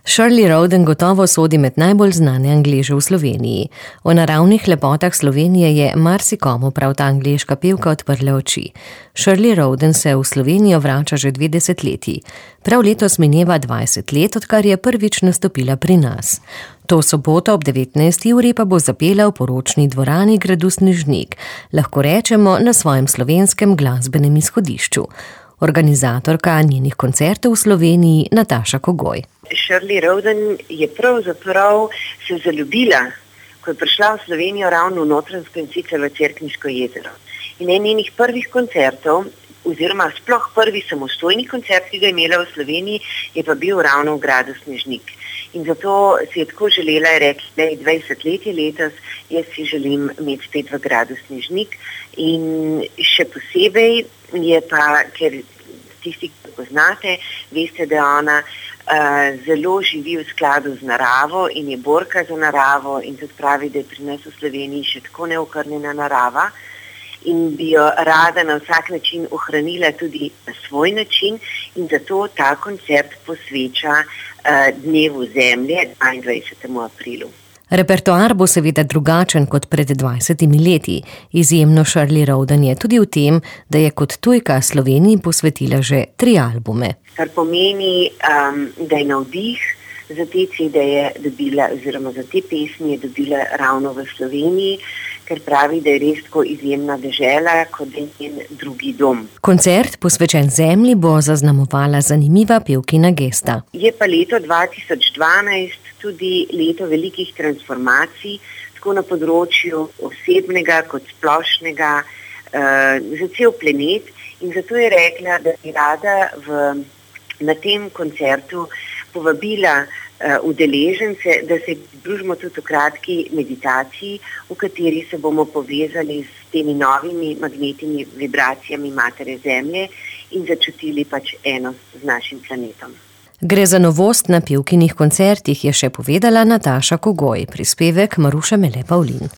Shirley Rhoden gotovo sodi med najbolj znane Angleže v Sloveniji. O naravnih lepotah Slovenije je marsikomu prav ta angleška pevka odprla oči. Shirley Rhoden se v Slovenijo vrača že 2 desetletji. Prav letos mineva 20 let, odkar je prvič nastopila pri nas. To soboto ob 19. uri pa bo zapela v poročni dvorani gradu Snežnik, lahko rečemo na svojem slovenskem glasbenem izhodišču. Organizatorka njenih koncertov v Sloveniji Nataša Kogoj. Shirley Rhoden je pravzaprav se zaljubila, ko je prišla v Slovenijo ravno v Notranjsko in sicer v Cerkniško jezero. In en njenih prvih koncertov, oziroma sploh prvi samostojni koncert, ki ga je imela v Sloveniji, je pa bil ravno v gradu Snežnik. In zato si je tako želela, je rekla, da je 20 let je letos, jaz si želim imeti spet v gradu Snežnik. In še posebej je pa, ker tisti, ki poznate, veste, da ona zelo živi v skladu z naravo in je borka za naravo in tudi pravi, da je pri nas v Sloveniji še tako neokrnjena narava in bi jo rada na vsak način ohranila tudi na svoj način in zato ta koncert posveča Dnevu zemlje 22. aprilu. Repertoar bo seveda drugačen kot pred 20 leti. Izjemno Shirley Rhoden je tudi v tem, da je kot tujka Sloveniji posvetila že 3 albume. Kar pomeni, da je navdih za te CD-je dobila, oziroma za te pesmi je dobila ravno v Sloveniji, ker pravi, da je res tako izjemna dežela, kot je njen drugi dom. Koncert posvečen zemlji bo zaznamovala zanimiva pevkina gesta. Je pa leto 2012 tudi leto velikih transformacij, tako na področju osebnega kot splošnega, za cel planet. In zato je rekla, da bi rada na tem koncertu povabila udeležence, da se družimo tudi v kratki meditaciji, v kateri se bomo povezali s temi novimi magnetnimi vibracijami matere Zemlje in začutili pač enost z našim planetom. Gre za novost na pevkinih koncertih, je še povedala Nataša Kogoj, prispevek Maruša Mele Pavlin.